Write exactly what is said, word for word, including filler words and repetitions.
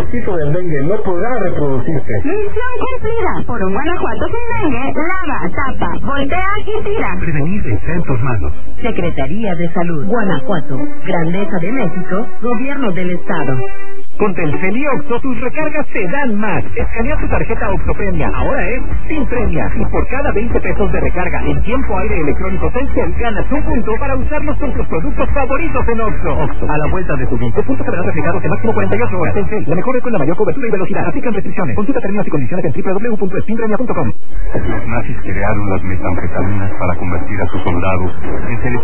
mosquito del dengue no podrá reproducirse. Misión cumplida. Por un Guanajuato sin dengue, lava, tapa, voltea y tira. Prevenir está en tus manos. Secretaría de Salud, Guanajuato, Grandeza de México, Gobierno del Estado. Con Telcel y Oxxo, tus recargas te dan más. Escanea tu tarjeta Oxxo Premia. Ahora es sin premia. Y por cada veinte pesos de recarga en tiempo aire electrónico Telcel, ganas un punto para usarlos con tus productos favoritos en Oxxo. Oxxo, a la vuelta de tu vida. Puntos se verán reflejados en máximo cuarenta y ocho horas. Telcel, la mejor red con la mayor cobertura y velocidad. Aplican restricciones. Consulta términos y condiciones en doble u doble u doble u punto spinpremia punto com. Los nazis crearon las metanfetaminas para convertir a sus soldados en seres